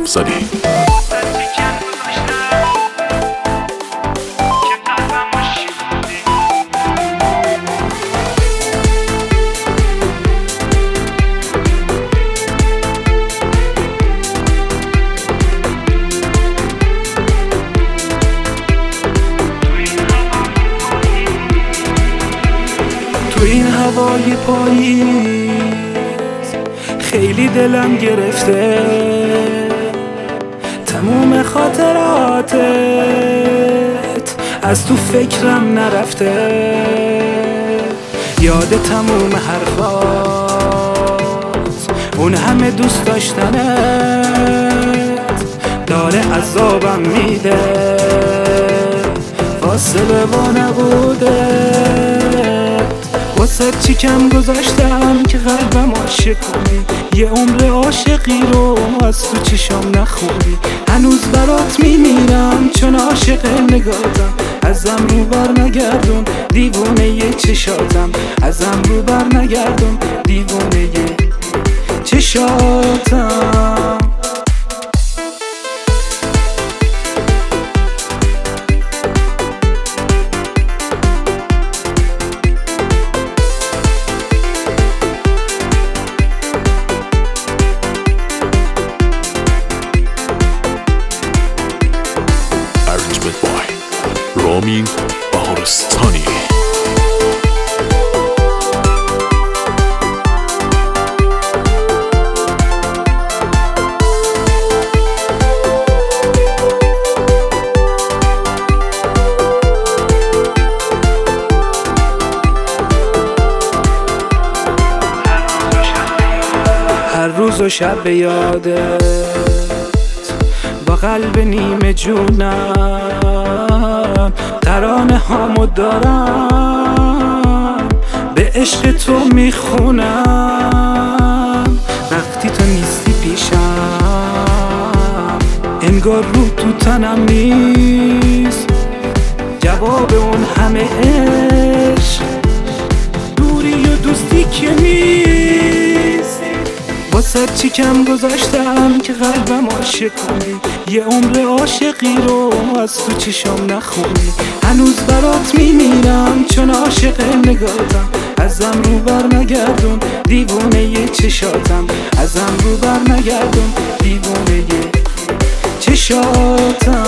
افزاری. تو این هوای پاییز خیلی دلم گرفته، تموم خاطراتت از تو فکرم نرفته، یاد تموم حرفات، اون همه دوست داشتنت داره عذابم میده، فاصله با نبوده. واسه چی کم گذاشتم که قلبم عاشق کنی، یه عمر عاشقی رو از تو چشام نخونی، هنوز برات میمیرم چون عاشق نگاتم، ازم رو بر نگردون دیوونه ی چشاتم، ازم رو بر نگردون دیوونه ی چشاتم. رامین بهارستانی. هر روز و شب به یادت با قلب نیمه جونم ترانه هامو دارم، به عشق تو میخونم، وقتی تو نیستی پیشم انگار رو تو تنم نیست، جواب اون همه عشق دوری و دوستی که نیست. واسه چی کم گذاشتم که قلبم عاشق کنی، یه عمر عاشقی رو از تو چشام نخونی، هنوز برات میمیرم چون عاشق نگاتم، ازم رو بر نگردون دیوونه ی چشاتم، ازم رو بر نگردون دیوونه ی چشاتم.